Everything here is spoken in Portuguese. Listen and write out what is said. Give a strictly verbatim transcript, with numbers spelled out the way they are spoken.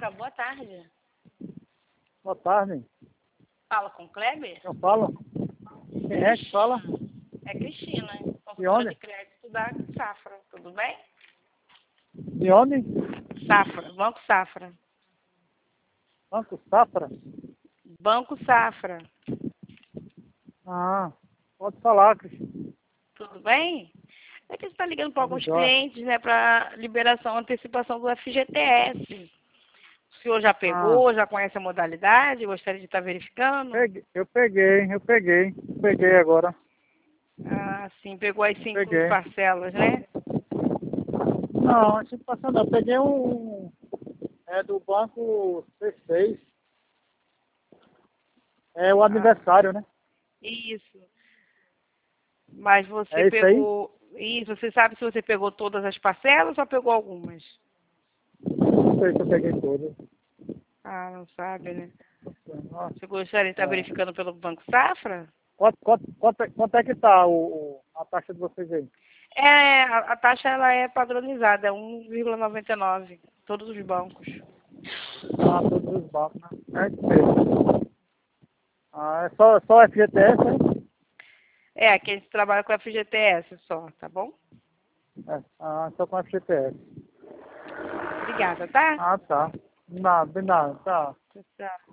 Safra, boa tarde. Boa tarde. Fala com o Kleber? Eu falo. Quem é que fala? É Cristina, De consultora onde? de crédito da Safra, tudo bem? De onde? Safra, Banco Safra. Banco Safra? Banco Safra, Ah, pode falar, Cristina. tudo bem? É que você está ligando para Tudo alguns jóia. clientes, né, para liberação, antecipação do F G T S. O senhor já Ah, pegou, já conhece a modalidade? Gostaria de estar verificando? peguei, eu peguei, eu peguei. Eu peguei agora. Ah, sim, pegou as cinco Peguei. parcelas, né? Não, assim passando, eu peguei um. É do banco C seis. É o Ah, aniversário, né? isso. Mas você É isso aí? pegou. Isso, você sabe se você pegou todas as parcelas ou só pegou algumas? Não sei se eu peguei todas. Ah, não sabe, né? Nossa, Você gostaria de estar é. verificando pelo Banco Safra? Quanto, quanto, quanto, é- quanto é que tá o, o- a taxa de vocês aí? É, a, a taxa ela é padronizada, é um vírgula noventa e nove, todos os bancos. Ah, todos os bancos, né? É isso mesmo. Ah, é só, só F G T S, né? É, aqui a gente trabalha com F G T S só, tá bom? É. Ah, só com F G T S. Obrigada, tá? Ah, tá. Nada, de nada, tá. Tchau, tchau.